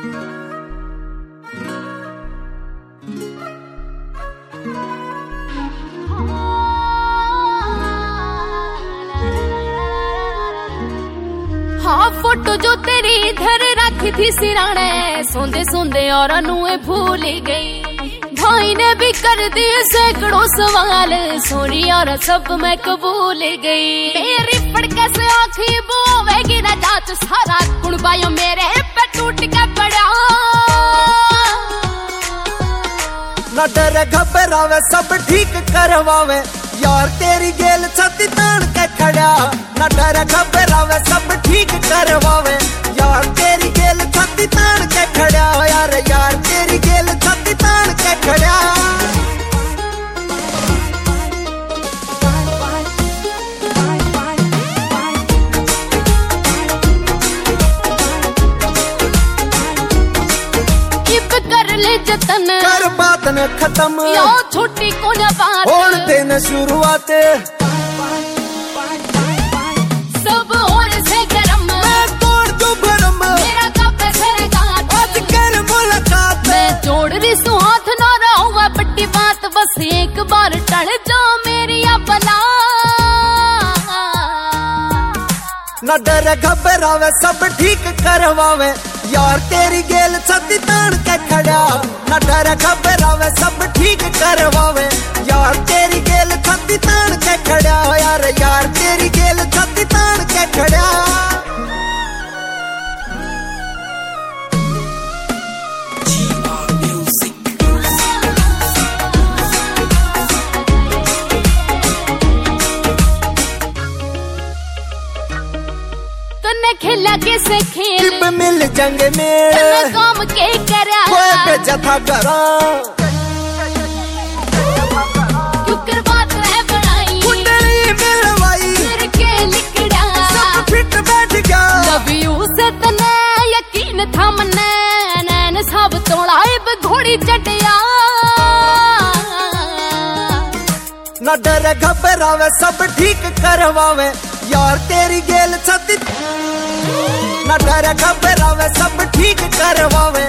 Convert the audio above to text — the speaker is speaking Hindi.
हाँ फोटो जो तेरी इधर रखी थी सिराने, सोंदे सोंदे और भूल गई। भाई ने भी कर दिए सैकड़ों सवाल, सोनी और सब मैं कबूल गई। मेरी पड़ कैसे आँखी बोवेगी ना जात, सारा कुड़बायो मेरे पे टूट के पड़ा। न डर घबरावे सब ठीक करवावे, यार तेरी गेल छाती तान के खड़ा। न डर घबरावे सब ठीक करवावे, यार तेरी गेल छाती तान के खड़ा। यार यार तेरी गेल छाती तान के खड़ा। कर ले जतन, कर बात न खत्म, यो छोटी को न बात, होन देन शुरुआत। सब और से गरम, मैं तोड़ दूं भरम, मेरा कप सरेगा आज कर मुलाकात। मैं जोड़ रही सू हाथ ना रहूँगा बड़ी बात, बस एक बार टल जा मेरी अपना। न डर घबरावे सब ठीक करवावे, यार तेरी गेल छाती तान के खड़ा। न डर घबरावे सब ठीक करवावे, यार तेरी गेल छाती तान के खड़ा। यार यार तेरी गेल छाती तान के खड़ा। तन्ने खेला कैसे खेल, टिप मिल जंग में तन्ने काम के करा, कोई बेचा था करा। क्यों करवात है बनाई, कुंडली मिलवाई, फिर के लिकड़ा सब फिट बैठ गया। लव यू से तन्ने यकीन था मन्ने, नैन सब तोड़ाए घोड़ी चटिया। न डर घबरावे सब ठीक करवावे, यार तेरी गेल छाती। न डर घबरावे सब ठीक करवावे,